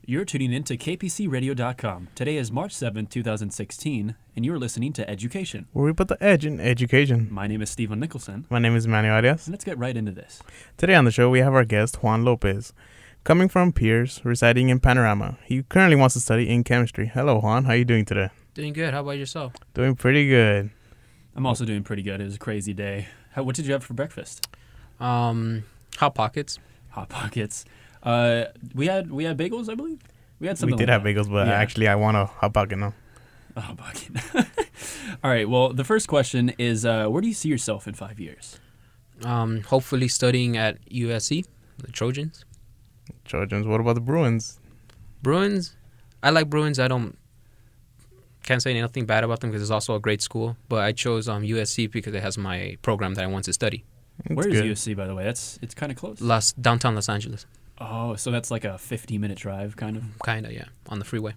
You're tuning in to KPCRadio.com. Today is March 7th, 2016, and you're listening to Education, where we put the edge in education. My name is Stephen Nicholson. My name is Manny Arias. And let's get right into this. Today on the show, we have our guest, Juan Lopez. Coming from Pierce, residing in Panorama. He currently wants to study in chemistry. Hello, Juan. How are you doing today? Doing good. How about yourself? Doing pretty good. I'm also doing pretty good. It was a crazy day. What did you have for breakfast? Hot Pockets. Hot Pockets. We had bagels, I believe. We had something. We did have bagels, but actually, I want a hot pocket now. A hot pocket. All right. Well, the first question is, where do you see yourself in 5 years? Hopefully studying at USC, the Trojans. Trojans. What about the Bruins? Bruins. I like Bruins. Can't say anything bad about them because it's also a great school. But I chose USC because it has my program that I want to study. Where is USC, by the way? It's kind of close. Downtown Los Angeles. Oh, so that's like a 50-minute drive, kind of? Kind of, yeah, on the freeway.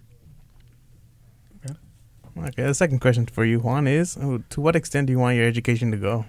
Okay, the second question for you, Juan, is to what extent do you want your education to go?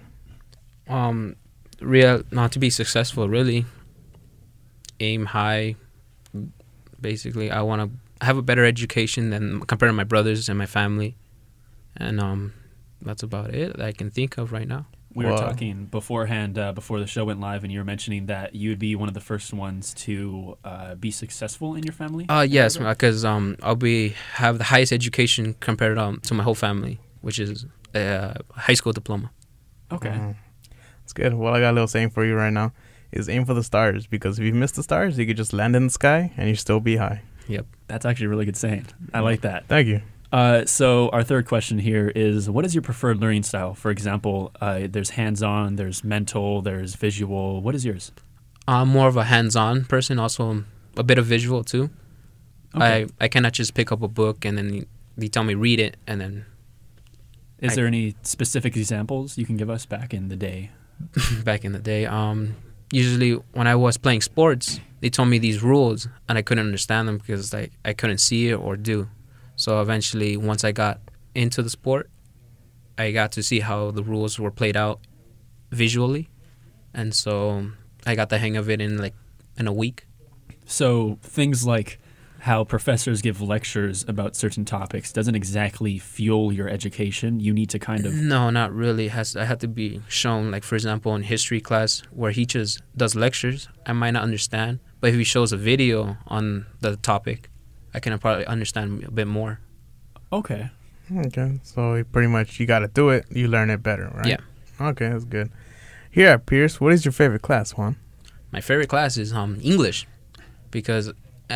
Not to be successful, really. Aim high. Basically, I want to have a better education than compared to my brothers and my family. And that's about it that I can think of right now. We were talking beforehand, before the show went live, and you were mentioning that you would be one of the first ones to be successful in your family? Yes, because I'll have the highest education compared to my whole family, which is a high school diploma. Okay. That's good. Well, I got a little saying for you right now is aim for the stars, because if you miss the stars, you could just land in the sky and you still be high. Yep. That's actually a really good saying. I like that. Thank you. So our third question here is, what is your preferred learning style? For example, there's hands-on, there's mental, there's visual. What is yours? I'm more of a hands-on person, also a bit of visual too. Okay. I cannot just pick up a book and then they tell me read it and then... Is there any specific examples you can give us back in the day? Back in the day, usually when I was playing sports, they told me these rules and I couldn't understand them because I couldn't see it or do. So eventually, once I got into the sport, I got to see how the rules were played out visually. And so I got the hang of it in a week. So things like how professors give lectures about certain topics doesn't exactly fuel your education. You need to kind of... No, not really. I had to be shown, like, for example, in history class where he just does lectures, I might not understand. But if he shows a video on the topic, I can probably understand a bit more. Okay. So pretty much you got to do it, you learn it better, right? Yeah. Okay, that's good. Here at Pierce, what is your favorite class, Juan? My favorite class is English, because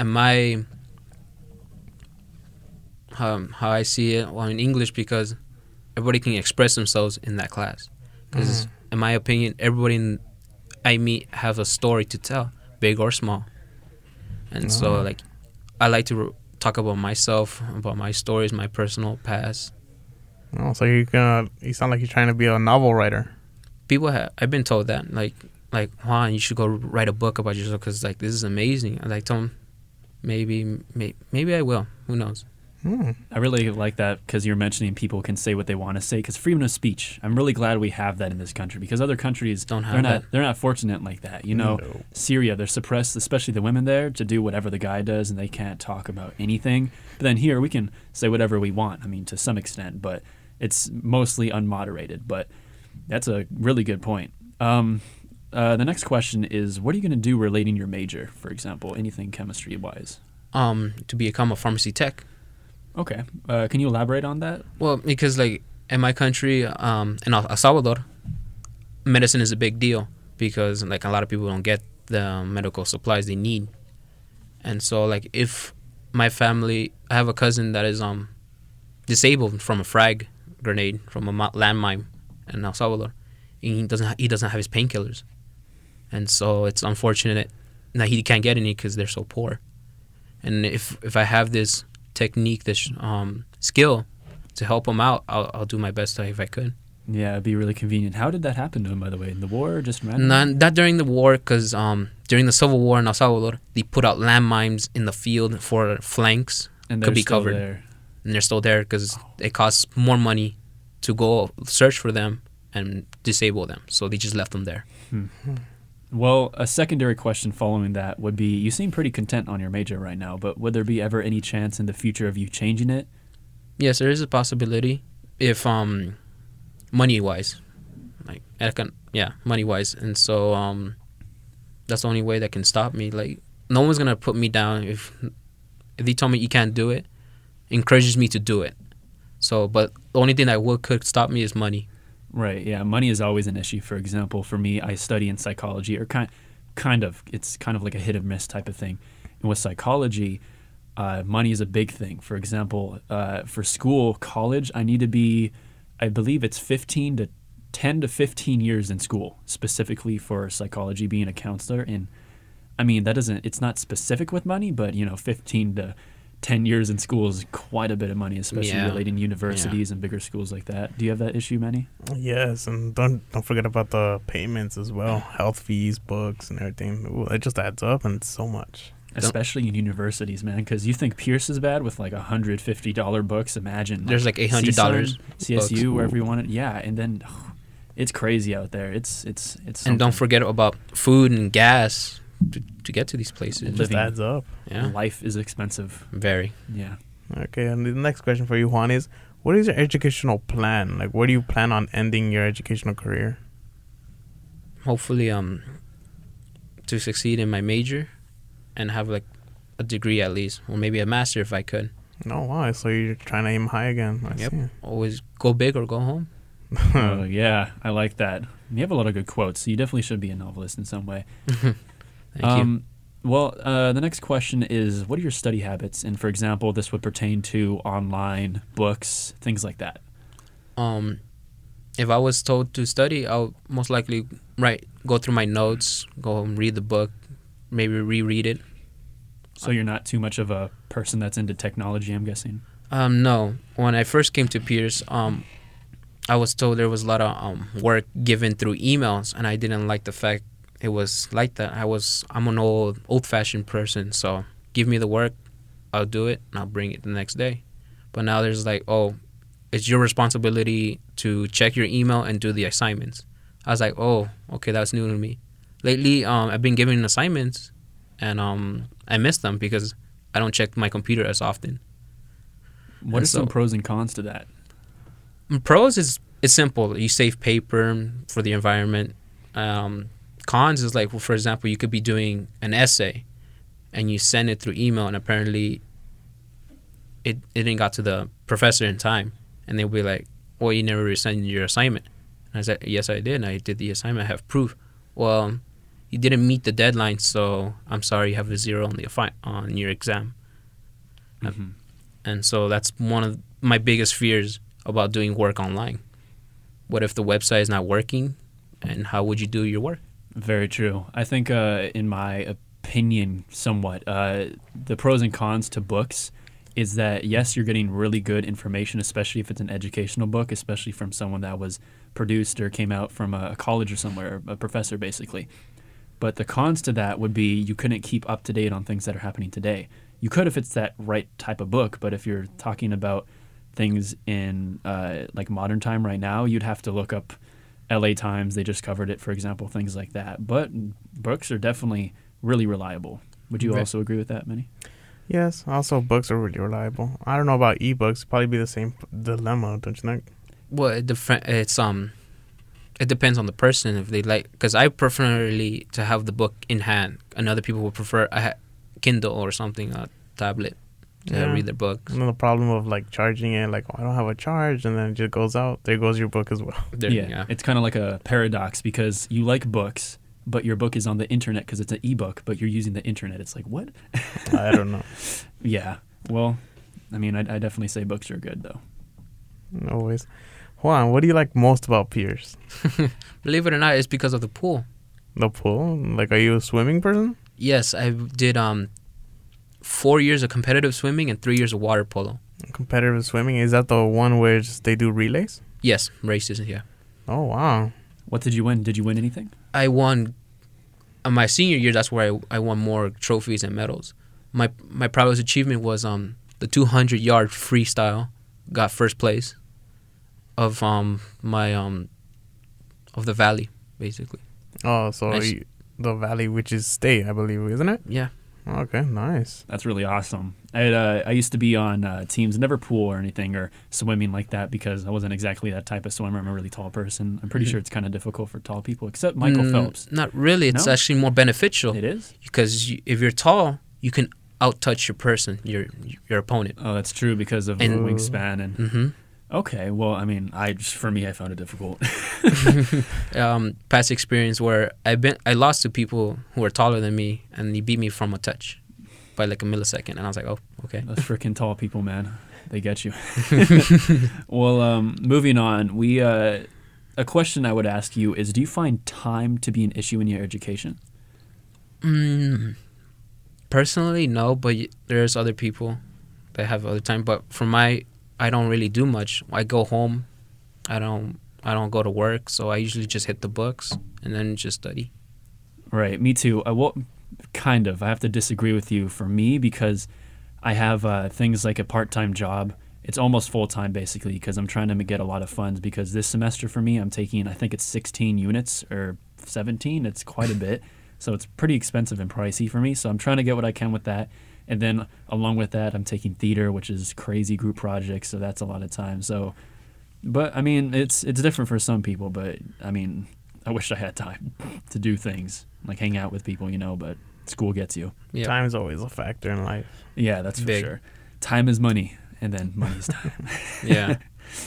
how I see it, in English, because everybody can express themselves in that class. Because in my opinion, everybody I meet have a story to tell, big or small. And so I like to talk about myself, about my stories, my personal past. Oh, so you sound like you're trying to be a novel writer. I've been told that, like Juan, you should go write a book about yourself because this is amazing. I tell them, maybe I will. Who knows? I really like that because you're mentioning people can say what they want to say, because freedom of speech, I'm really glad we have that in this country, because other countries don't have that. They're not fortunate like that. No. Syria, they're suppressed, especially the women there, to do whatever the guy does, and they can't talk about anything. But then here we can say whatever we want, to some extent, but it's mostly unmoderated. But that's a really good point. The next question is, what are you going to do relating your major, for example, anything chemistry-wise? To become a pharmacy tech. Okay. Can you elaborate on that? Well, because in my country, in El Salvador, medicine is a big deal because a lot of people don't get the medical supplies they need. And so if my family, I have a cousin that is disabled from a frag grenade, from a landmine in El Salvador. He doesn't have his painkillers. And so it's unfortunate that he can't get any because they're so poor. And if I have this technique, this skill to help him out, I'll do my best if I could. Yeah, it'd be really convenient. How did that happen to him, by the way? In the war or just randomly? Not during the war, because during the Civil War in El Salvador, they put out landmines in the field for flanks and could be covered. There. And they're still there because it costs more money to go search for them and disable them. So they just left them there. Well, a secondary question following that would be, you seem pretty content on your major right now, but would there be ever any chance in the future of you changing it? Yes, there is a possibility if money wise, like money wise, and so that's the only way that can stop me. Like, no one's gonna put me down if they tell me you can't do it. Encourages me to do it. So, but the only thing that could stop me is money. Right, yeah. Money is always an issue. For example, for me, I study in psychology, or it's kind of like a hit or miss type of thing. And with psychology, money is a big thing. For example, for school, college, I need to be, I believe it's 10 to 15 years in school, specifically for psychology, being a counselor. And I mean, it's not specific with money, but 15 to 10 years in school is quite a bit of money, especially relating to universities and bigger schools like that. Do you have that issue, Manny? Yes, and don't forget about the payments as well. Health fees, books, and everything. Ooh, it just adds up, and it's so much. Especially in universities, man, because you think Pierce is bad with like $150 books. Imagine there's like $800 CSU, books. Wherever you want it. Yeah, and then it's crazy out there. It's and don't forget about food and gas to get to these places. It just adds up. Yeah, life is expensive. Very. Yeah. Okay, and the next question for you, Juan, is what is your educational plan? Like, where do you plan on ending your educational career? Hopefully, to succeed in my major, and have like a degree at least, or maybe a master if I could. Oh wow! So you're trying to aim high again. I see. Always go big or go home. Oh yeah, I like that. You have a lot of good quotes. You definitely should be a novelist in some way. Thank you. Well, the next question is, what are your study habits? And for example, this would pertain to online books, things like that. If I was told to study, I'll most likely go through my notes, go and read the book, maybe reread it. So you're not too much of a person that's into technology, I'm guessing? No. When I first came to Pierce, I was told there was a lot of work given through emails, and I didn't like the fact it was like that. I'm an old-fashioned person, so give me the work, I'll do it, and I'll bring it the next day. But now there's like, it's your responsibility to check your email and do the assignments. I was like, okay, that's new to me. Lately, I've been given assignments, and I miss them because I don't check my computer as often. What are some pros and cons to that? Pros is it's simple. You save paper for the environment. Cons is like, for example, you could be doing an essay, and you send it through email, and apparently it didn't got to the professor in time, and they'll be like, well, you never sent your assignment. And I said, yes, I did. I did the assignment. I have proof. Well, you didn't meet the deadline, so I'm sorry, you have a 0 on your exam. Mm-hmm. And so that's one of my biggest fears about doing work online. What if the website is not working, and how would you do your work? Very true. I think, in my opinion, somewhat, the pros and cons to books is that, yes, you're getting really good information, especially if it's an educational book, especially from someone that was produced or came out from a college or somewhere, a professor, basically. But the cons to that would be you couldn't keep up to date on things that are happening today. You could if it's that right type of book, but if you're talking about things in like modern time right now, you'd have to look up LA Times. They just covered it, for example, things like that. But books are definitely really reliable. Would you also agree with that, Manny? Yes. Also, books are really reliable. I don't know about ebooks. Probably be the same dilemma, don't you think? Well, it depends on the person if they like. Because I prefer to have the book in hand, and other people would prefer a Kindle or something, a tablet, to read their books. And then the problem of like charging it, like, I don't have a charge, and then it just goes out. There goes your book as well. It's kind of like a paradox because you like books, but your book is on the internet because it's an ebook, but you're using the internet. It's like, what? I don't know. Yeah. Well, I mean, I definitely say books are good, though. No ways. Juan, what do you like most about Pierce? Believe it or not, it's because of the pool. The pool? Like, are you a swimming person? Yes, I did 4 years of competitive swimming and 3 years of water polo. Competitive swimming? Is that the one where they do relays? Yes, races, yeah. Oh, wow. What did you win? Did you win anything? I won. My senior year, that's where I won more trophies and medals. My proudest achievement was the 200-yard freestyle. Got first place of of the valley, basically. Oh, so the Valley, which is state, I believe, isn't it? Yeah. Okay, nice. That's really awesome. I used to be on teams, never pool or anything or swimming like that because I wasn't exactly that type of swimmer. I'm a really tall person. I'm pretty sure it's kind of difficult for tall people, except Michael Phelps. Not really. It's No? actually more beneficial. It is? Because if you're tall, you can out-touch your person, your opponent. Oh, that's true because of the And- wingspan. And Mm-hmm. okay, well, I mean, for me, I found it difficult. Past experience where I lost to people who were taller than me, and he beat me from a touch by like a millisecond, and I was like, oh, okay. Those freaking tall people, man, they get you. Well, moving on, a question I would ask you is: do you find time to be an issue in your education? Personally, no, but there's other people that have other time. But I don't really do much. I go home, I don't go to work, so I usually just hit the books and then just study. Right, me too. Kind of. I have to disagree with you for me because I have things like a part-time job. It's almost full-time basically because I'm trying to get a lot of funds because this semester for me I'm taking, I think it's 16 units or 17. It's quite a bit. So it's pretty expensive and pricey for me. So I'm trying to get what I can with that. And then along with that, I'm taking theater, which is crazy group projects. So that's a lot of time. So, but I mean, it's different for some people. But I mean, I wish I had time to do things like hang out with people, but school gets you. Yeah. Time is always a factor in life. Yeah, that's for Big. sure. Time is money, and then money is time. Yeah.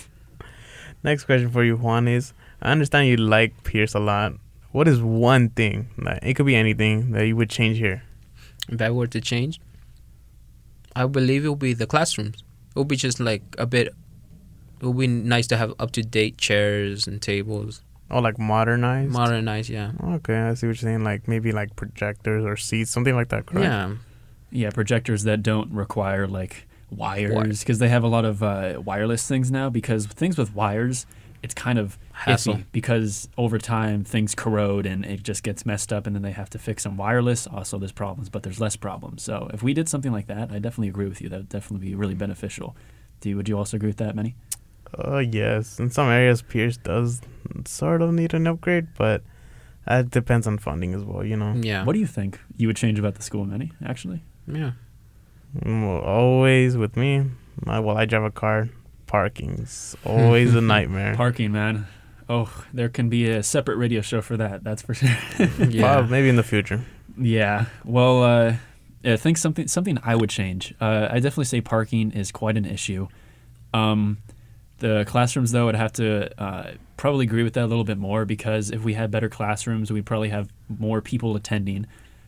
Next question for you, Juan, is I understand you like Pierce a lot. What is one thing, it could be anything, that you would change here? If I were to change, I believe it would be the classrooms. It would be just like it would be nice to have up-to-date chairs and tables. Oh, like modernized? Modernized, yeah. Okay, I see what you're saying. Like maybe like projectors or seats, something like that, correct? Yeah. Yeah, projectors that don't require like wires because they have a lot of wireless things now because things with wires, it's kind of Hassle. iffy because over time things corrode and it just gets messed up and then they have to fix them. Wireless, also there's problems, but there's less problems. So if we did something like that, I definitely agree with you. That would definitely be really beneficial. Would you also agree with that, Manny? Yes. In some areas, Pierce does sort of need an upgrade, but that depends on funding as well, Yeah. What do you think you would change about the school, Manny, actually? Yeah. Well, always with me, I drive a car, parking's always a nightmare. Parking, man. Oh, there can be a separate radio show for that. That's for sure. Yeah. Maybe in the future. Yeah. Well, I think something I would change. I definitely say parking is quite an issue. The classrooms, though, I'd have to probably agree with that a little bit more because if we had better classrooms, we'd probably have more people attending.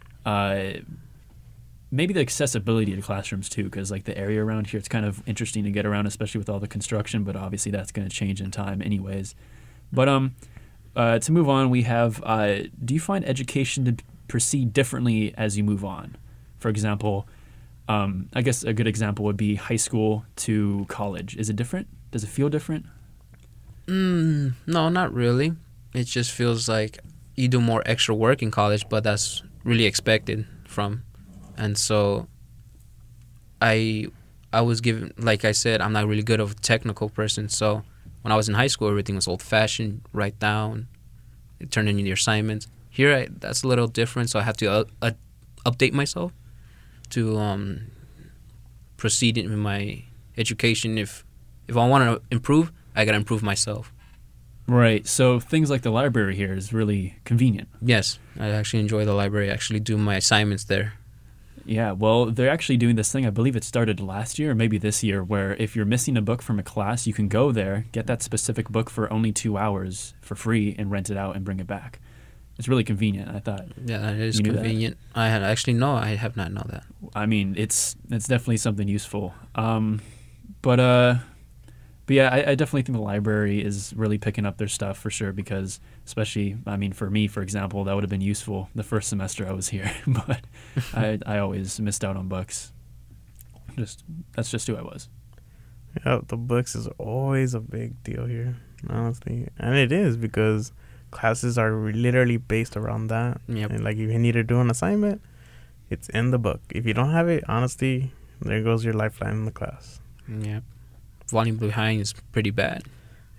Maybe the accessibility to classrooms, too, because like the area around here, it's kind of interesting to get around, especially with all the construction, but obviously that's going to change in time anyways. But to move on, we have, do you find education to proceed differently as you move on? For example, I guess a good example would be high school to college. Is it different? Does it feel different? No, not really. It just feels like you do more extra work in college, but that's really expected from. And so I was given, like I said, I'm not really good of a technical person. So when I was in high school, everything was old-fashioned, write down, turn in your assignments. Here, that's a little different, so I have to update myself to proceed in my education. If I want to improve, I got to improve myself. Right. So things like the library here is really convenient. Yes, I actually enjoy the library. I actually do my assignments there. Yeah, well, they're actually doing this thing, I believe it started last year or maybe this year, where if you're missing a book from a class, you can go there, get that specific book for only 2 hours for free and rent it out and bring it back. It's really convenient, I thought. Yeah, it is You knew that? convenient. I have not known that. I mean, it's definitely something useful. But yeah, I definitely think the library is really picking up their stuff for sure because especially, I mean, for me, for example, that would have been useful the first semester I was here, but I always missed out on books. That's just who I was. Yeah, the books is always a big deal here, honestly. And it is because classes are literally based around that. Yep. And like if you need to do an assignment, it's in the book. If you don't have it, honestly, there goes your lifeline in the class. Yep. Falling behind is pretty bad.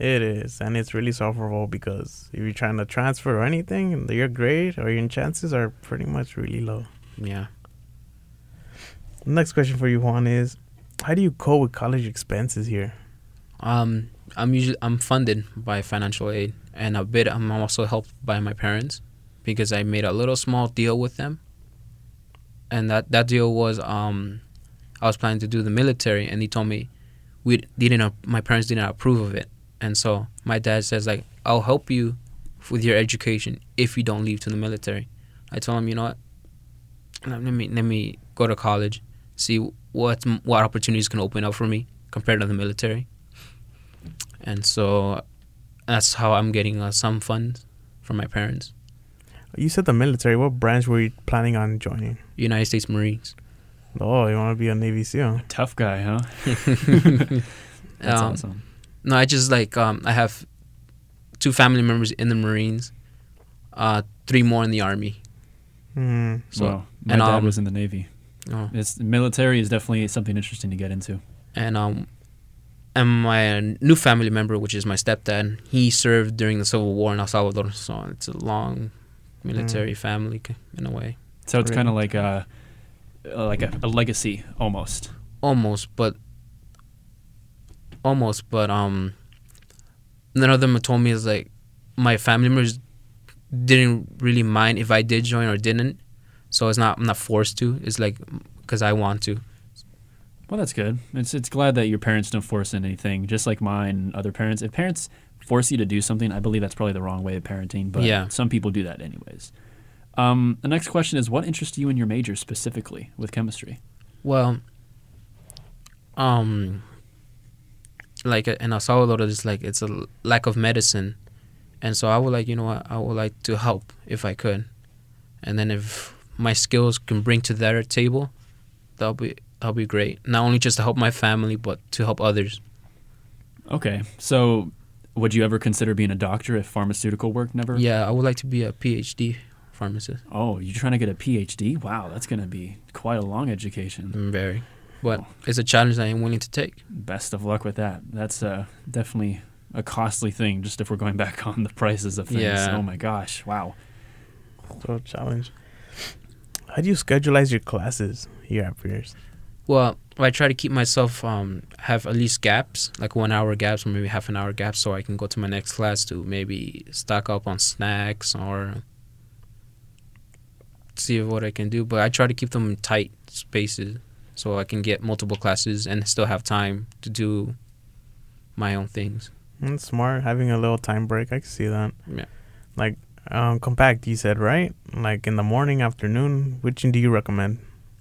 It is, and it's really sufferable because if you're trying to transfer or anything, your grade or your chances are pretty much really low. Yeah. Next question for you, Juan, is how do you cope with college expenses here? I'm funded by financial aid, and I'm also helped by my parents because I made a little small deal with them, and that deal was I was planning to do the military, and he told me my parents didn't approve of it, and so my dad says like, I'll help you with your education if you don't leave to the military. I told him, you know what, let me go to college, see what opportunities can open up for me compared to the military. And so that's how I'm getting some funds from my parents. You said the military. What branch were you planning on joining? United States Marines. Oh, you want to be a Navy SEAL? Tough guy, huh? That's awesome. No, I just I have 2 family members in the Marines, 3 more in the Army. Mm. So well, my dad was in the Navy. Oh. Military is definitely something interesting to get into. And my new family member, which is my stepdad, he served during the Civil War in El Salvador, so it's a long military family in a way. So it's kind of like a legacy almost. Almost, but none of them told me is like my family members didn't really mind if I did join or didn't, so I'm not forced to. It's like because I want to. Well, that's good. It's glad that your parents don't force anything, just like mine and other parents. If parents force you to do something, I believe that's probably the wrong way of parenting, but some people do that anyways. The next question is, what interests you in your major specifically with chemistry? Well, like in El Salvador, it's a lack of medicine, and so I would I would like to help if I could, and then if my skills can bring to their table, that'll be great. Not only just to help my family, but to help others. Okay. So would you ever consider being a doctor if pharmaceutical work never? Yeah, I would like to be a PhD pharmacist. Oh, you're trying to get a PhD? Wow, that's going to be quite a long education. Very. But it's a challenge I am willing to take. Best of luck with that. That's definitely a costly thing, just if we're going back on the prices of things. Yeah. Oh, my gosh. Wow. So challenge. How do you schedule your classes here at Pierce? Well, I try to keep myself have at least gaps, like 1 hour gaps or maybe half an hour gaps, so I can go to my next class to maybe stock up on snacks or see what I can do. But I try to keep them in tight spaces so I can get multiple classes and still have time to do my own things. That's smart, having a little time break. I can see that. Yeah. Like compact, you said, right? Like in the morning, afternoon, which do you recommend?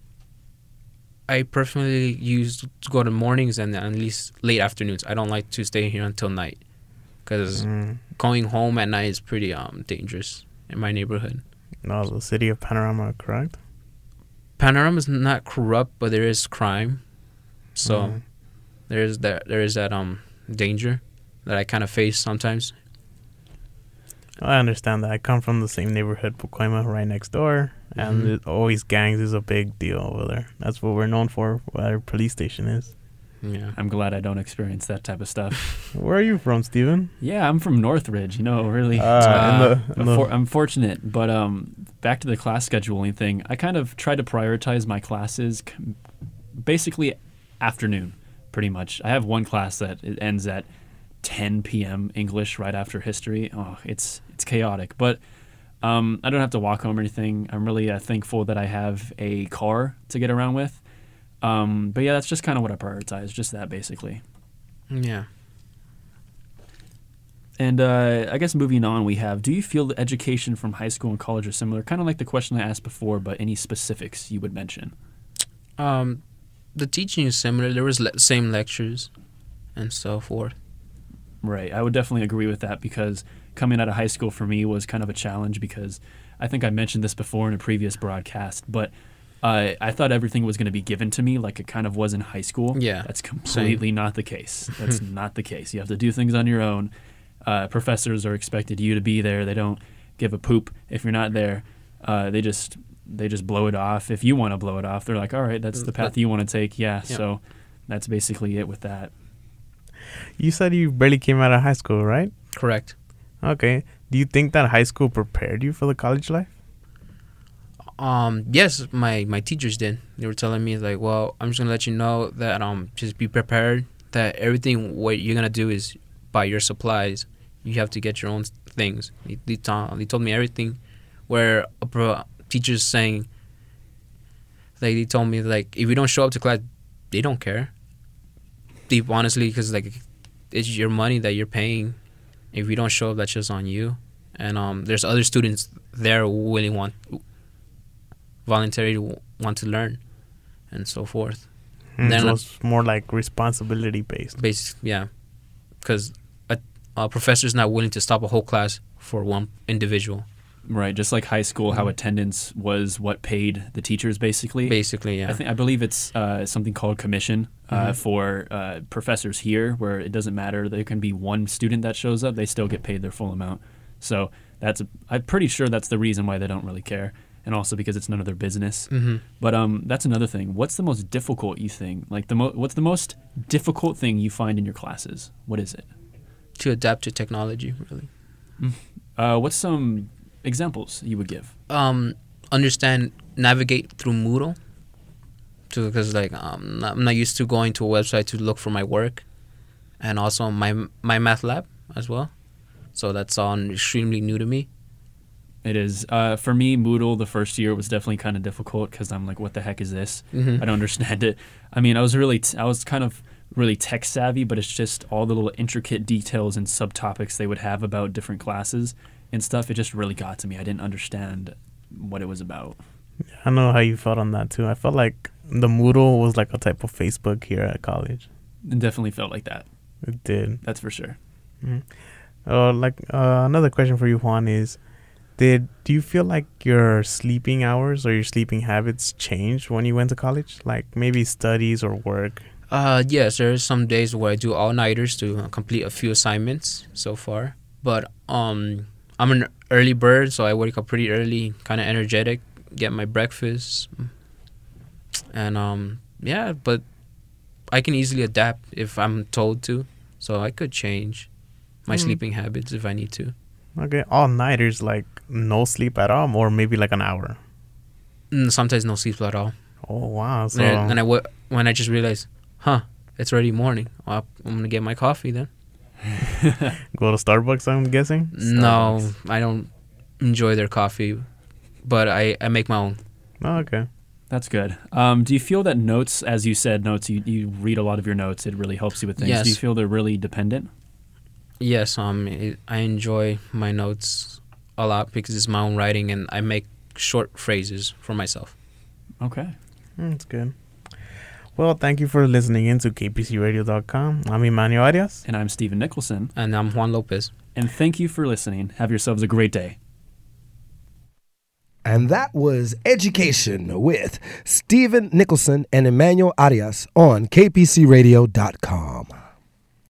I personally use to go to mornings and at least late afternoons. I don't like to stay here until night because going home at night is pretty dangerous in my neighborhood. No, the city of Panorama, correct? Panorama is not corrupt, but there is crime. So there is that danger that I kind of face sometimes. I understand that. I come from the same neighborhood, Pacoima, right next door. And always gangs is a big deal over there. That's what we're known for, what our police station is. Yeah. I'm glad I don't experience that type of stuff. Where are you from, Steven? Yeah, I'm from Northridge, really. I'm fortunate, but back to the class scheduling thing, I kind of try to prioritize my classes basically afternoon, pretty much. I have one class that it ends at 10 p.m. English right after history. Oh, it's chaotic, but I don't have to walk home or anything. I'm really thankful that I have a car to get around with. But yeah, that's just kind of what I prioritize, just that basically. Yeah. And I guess moving on, do you feel the education from high school and college are similar? Kind of like the question I asked before, but any specifics you would mention? The teaching is similar. There was same lectures and so forth. Right. I would definitely agree with that because coming out of high school for me was kind of a challenge because I think I mentioned this before in a previous broadcast, but I thought everything was going to be given to me like it kind of was in high school. Yeah. That's completely not the case. That's not the case. You have to do things on your own. Professors are expected you to be there. They don't give a poop if you're not there. They just blow it off. If you want to blow it off, they're like, all right, that's the path you want to take. Yeah. So that's basically it with that. You said you barely came out of high school, right? Correct. Okay. Do you think that high school prepared you for the college life? Yes, my teachers did. They were telling me like, well, I'm just gonna let you know that just be prepared. That everything what you're gonna do is buy your supplies. You have to get your own things. They told me everything. Where teachers saying, like they told me like, if you don't show up to class, they don't care. Deep honestly, because like it's your money that you're paying. If you don't show up, that's just on you. And there's other students there who really voluntarily want to learn, and so forth. Then so it's more like responsibility based. Yeah, because a professor's not willing to stop a whole class for one individual. Right, just like high school, how attendance was what paid the teachers, basically. Basically, yeah. I believe it's something called commission for professors here, where it doesn't matter. There can be one student that shows up; they still get paid their full amount. So I'm pretty sure that's the reason why they don't really care, and also because it's none of their business. Mm-hmm. But that's another thing. What's the most difficult you think? Like what's the most difficult thing you find in your classes? What is it? To adapt to technology, really. What's some examples you would give? Navigate through Moodle, because like I'm not used to going to a website to look for my work, and also my math lab as well. So that's all extremely new to me. It is. For me, Moodle the first year was definitely kind of difficult because I'm like, what the heck is this? Mm-hmm. I don't understand it. I mean, I was kind of really tech savvy, but it's just all the little intricate details and subtopics they would have about different classes and stuff. It just really got to me. I didn't understand what it was about. I know how you felt on that too. I felt like the Moodle was like a type of Facebook here at college. It definitely felt like that. It did. That's for sure. Mm-hmm. Another question for you, Juan, is do you feel like your sleeping hours or your sleeping habits changed when you went to college? Like maybe studies or work? Yes, there's some days where I do all-nighters to complete a few assignments so far. But I'm an early bird, so I wake up pretty early, kind of energetic, get my breakfast. And yeah, but I can easily adapt if I'm told to. So I could change my sleeping habits if I need to. Okay, all-nighters, like no sleep at all, or maybe like an hour? Sometimes no sleep at all. Oh, wow. So when I just realized, it's already morning. I'm going to get my coffee then. Go to Starbucks, I'm guessing? No, I don't enjoy their coffee, but I make my own. Oh, okay. That's good. Do you feel that notes, as you said, you read a lot of your notes, it really helps you with things. Yes. Do you feel they're really dependent? Yes, I enjoy my notes a lot because it's my own writing and I make short phrases for myself. Okay. That's good. Well, thank you for listening in to kpcradio.com. I'm Emmanuel Arias. And I'm Stephen Nicholson. And I'm Juan Lopez. And thank you for listening. Have yourselves a great day. And that was Education with Stephen Nicholson and Emmanuel Arias on kpcradio.com.